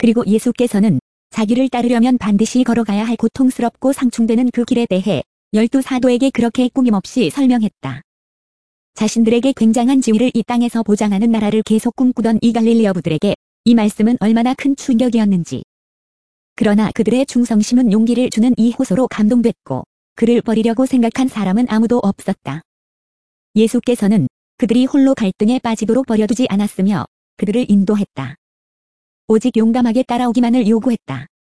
그리고 예수께서는 자기를 따르려면 반드시 걸어가야 할 고통스럽고 상충되는 그 길에 대해 12사도에게 그렇게 꾸김없이 설명했다. 자신들에게 굉장한 지위를 이 땅에서 보장하는 나라를 계속 꿈꾸던 이 갈릴리 어부들에게 이 말씀은 얼마나 큰 충격이었는지. 그러나 그들의 충성심은 용기를 주는 이 호소로 감동됐고 그를 버리려고 생각한 사람은 아무도 없었다. 예수께서는 그들이 홀로 갈등에 빠지도록 버려두지 않았으며 그들을 인도했다. 오직 용감하게 따라오기만을 요구했다.